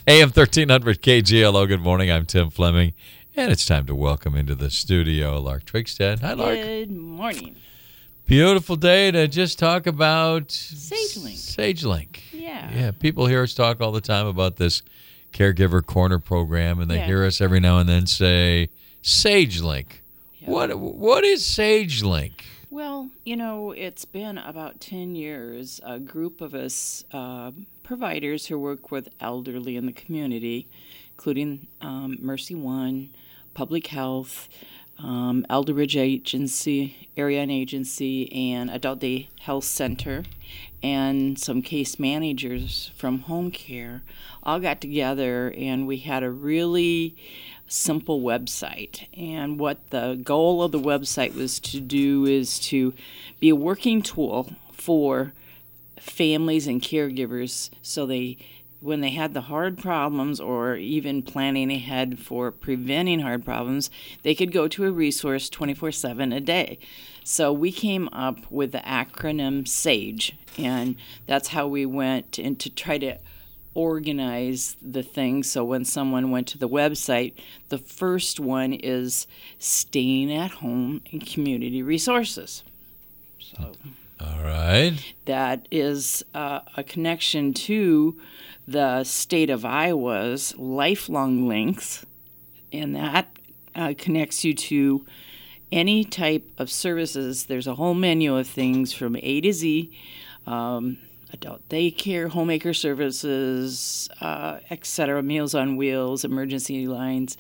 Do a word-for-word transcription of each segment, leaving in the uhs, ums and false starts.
A M thirteen hundred K G L O. Good morning. I'm Tim Fleming, and it's time to welcome into the studio Lark Twigstead. Hi, Lark. Good morning. Beautiful day to just talk about SageLink. SageLink. Yeah. Yeah. People hear us talk all the time about this Caregiver Corner program, and they Yeah. hear us every now and then say SageLink. Yeah. What What is SageLink? Well, you know, it's been about ten years. A group of us uh, providers who work with elderly in the community, including um, Mercy One, Public Health, um, Elder Ridge Agency, Area and Agency, and Adult Day Health Center, and some case managers from home care all got together, and we had a really simple website. And what the goal of the website was to do is to be a working tool for families and caregivers, so they, when they had the hard problems or even planning ahead for preventing hard problems, they could go to a resource twenty-four seven a day. So we came up with the acronym SAGE, and that's how we went in to try to organize the thing. So when someone went to the website, the first one is staying at home and community resources. So All right. that is uh, a connection to the state of Iowa's lifelong links, and that uh, connects you to any type of services. There's a whole menu of things from A to Z. Um, adult daycare, homemaker services, uh, et cetera, Meals on Wheels, emergency lines.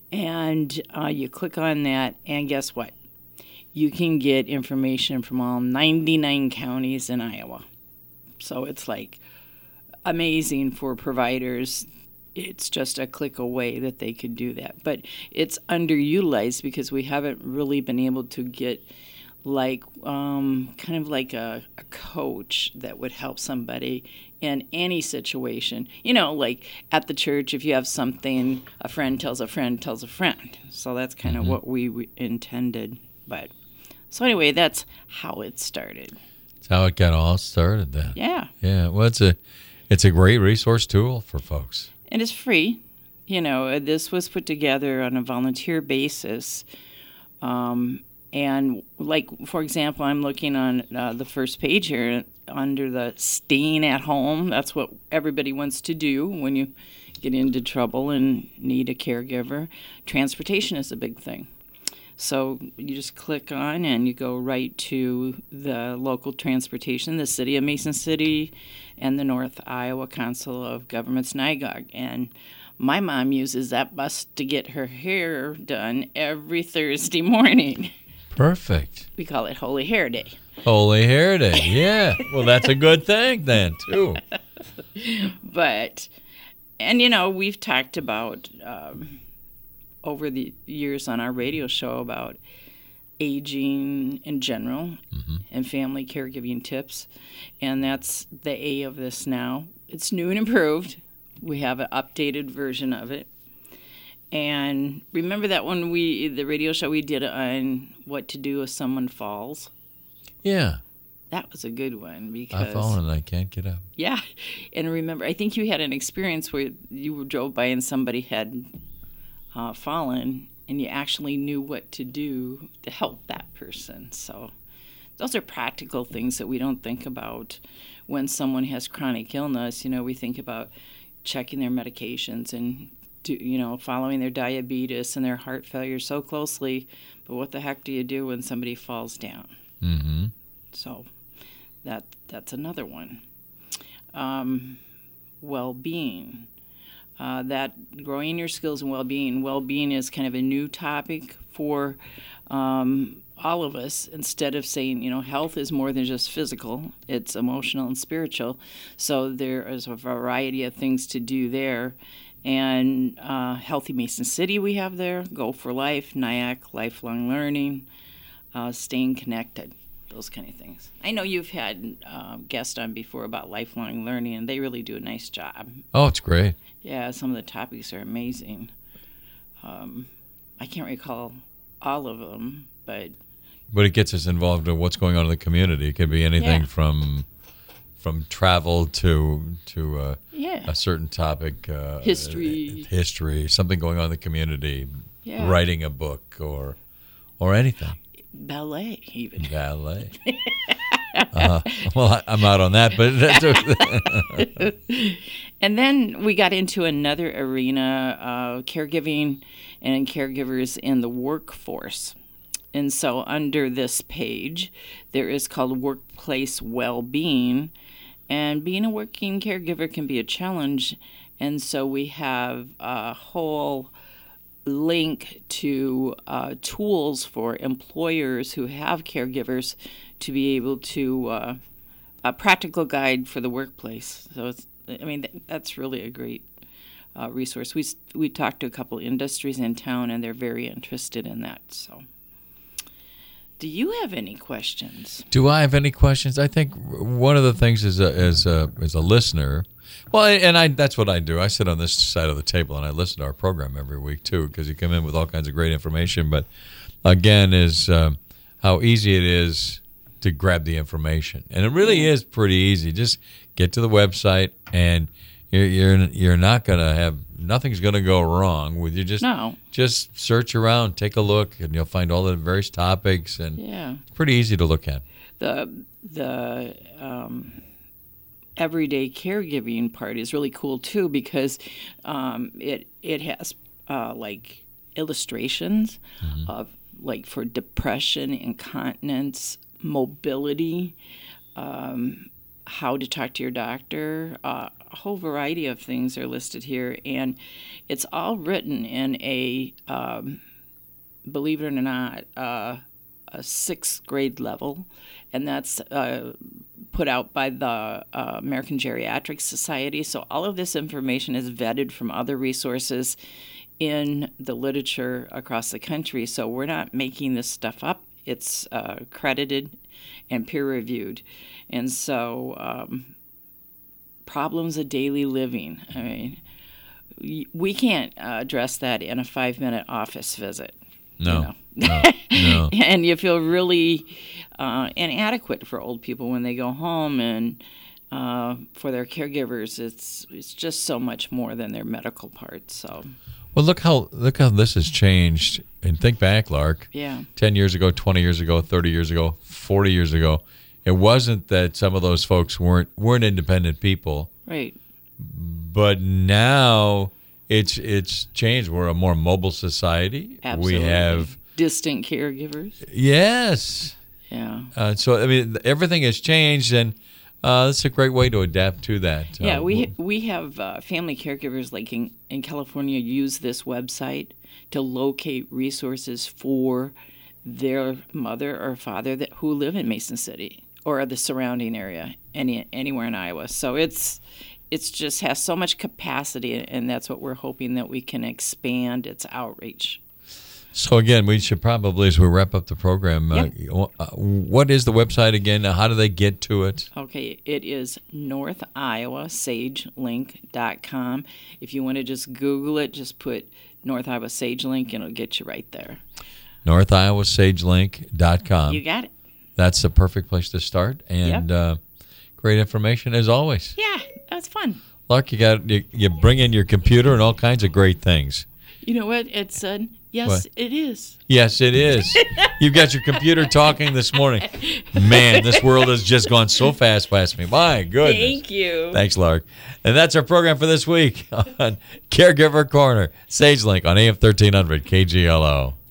And uh, you click on that, and guess what? You can get information from all ninety-nine counties in Iowa. So it's like amazing for providers. It's just a click away that they could do that. But it's underutilized because we haven't really been able to get like um, kind of like a, a coach that would help somebody in any situation. You know, like at the church, if you have something, a friend tells a friend tells a friend. So that's kind of Mhm. what we w- intended. But so anyway, that's how it started. That's how it got all started then. Yeah. Yeah. Well, it's a, it's a great resource tool for folks. And it's free. You know, this was put together on a volunteer basis. Um, and like, for example, I'm looking on uh, the first page here under the staying at home. That's what everybody wants to do when you get into trouble and need a caregiver. Transportation is a big thing. So you just click on and you go right to the local transportation, the city of Mason City and the North Iowa Council of Governments, NIGOG. And my mom uses that bus to get her hair done every Thursday morning. Perfect. We call it Holy Hair Day. Holy Hair Day. Yeah. Well, that's a good thing then, too. But, and you know, we've talked about um, over the years on our radio show about aging in general Mm-hmm. and family caregiving tips. And that's the A of this now. It's new and improved. We have an updated version of it. And remember that when we, the radio show we did on what to do if someone falls? Yeah. That was a good one because I've fallen and I can't get up. yeah. And remember, I think you had an experience where you drove by and somebody had uh, fallen, and you actually knew what to do to help that person. So those are practical things that we don't think about when someone has chronic illness. You know, we think about checking their medications and, do, you know, following their diabetes and their heart failure so closely. But what the heck do you do when somebody falls down? Mm-hmm. So that that's another one. Um, well-being. Uh, that growing your skills and well-being. Well-being is kind of a new topic for um, all of us. Instead of saying, you know, health is more than just physical, it's emotional and spiritual. So there is a variety of things to do there. And uh, Healthy Mason City we have there, Go for Life, NIAC, Lifelong Learning, uh, Staying Connected, those kind of things. I know you've had uh, guests on before about lifelong learning, and they really do a nice job. Oh, it's great. Yeah, some of the topics are amazing. Um, I can't recall all of them, but But it gets us involved in what's going on in the community. It could be anything Yeah. from from travel to to uh, Yeah. a certain topic, uh, History. history, something going on in the community, Yeah. writing a book, or or anything. Ballet, even. Ballet. uh, well, I, I'm out on that, but that's And then we got into another arena, uh, caregiving and caregivers in the workforce. And so under this page, there is called Workplace Well-Being. And being a working caregiver can be a challenge. And so we have a whole link to uh, tools for employers who have caregivers to be able to, uh, a practical guide for the workplace. So it's, I mean, that's really a great uh, resource. We we talked to a couple industries in town, and they're very interested in that. So, do you have any questions? Do I have any questions? I think one of the things as a as a as a listener, well, and I that's what I do. I sit on this side of the table and I listen to our program every week too, because you come in with all kinds of great information. But again, is um, how easy it is to grab the information, and it really is pretty easy. Just get to the website, and you're you're, you're not gonna have nothing's gonna go wrong with you. Just No. just search around, take a look, and you'll find all the various topics, and Yeah. it's pretty easy to look at. The the um, everyday caregiving part is really cool too, because um, it it has uh, like illustrations Mm-hmm. of like for depression, incontinence, mobility, um, how to talk to your doctor. Uh, a whole variety of things are listed here, and it's all written in a, um, believe it or not, uh, a sixth grade level, and that's uh, put out by the uh, American Geriatric Society. So all of this information is vetted from other resources in the literature across the country. So we're not making this stuff up. It's uh, credited and peer-reviewed. And so um, problems of daily living, I mean, y- we can't uh, address that in a five-minute office visit. No, You know? no, no. And you feel really uh, inadequate for old people when they go home, and uh, for their caregivers, it's it's just so much more than their medical part. So, Well, look how look how this has changed. And think back, Lark. yeah, Ten years ago, twenty years ago, thirty years ago, forty years ago. It wasn't that some of those folks weren't weren't independent people, right. but now it's it's changed. We're a more mobile society. Absolutely. We have Distant caregivers. yes. Yeah. Uh, so I mean, everything has changed, and uh, that's a great way to adapt to that. Yeah, Uh, we we have uh, family caregivers like in, in California use this website to locate resources for their mother or father that who live in Mason City or the surrounding area, any anywhere in Iowa. So it's it's just has so much capacity, and that's what we're hoping that we can expand its outreach. So again, we should probably, as we wrap up the program, Yep. uh, uh, what is the website again? How do they get to it? Okay, it is north iowa sage link dot com. If you want to just Google it, just put North Iowa Sage Link, and it'll get you right there. north iowa sage link dot com. You got it. That's the perfect place to start, and Yep. uh, great information as always. Yeah, that's fun. Lark, you got you, you bring in your computer and all kinds of great things. You know what? It's uh, yes, What? it is. Yes, it is. You've got your computer talking this morning. Man, this world has just gone so fast past me. My goodness. Thank you. Thanks, Lark. And that's our program for this week on Caregiver Corner. SageLink on A M thirteen hundred K G L O.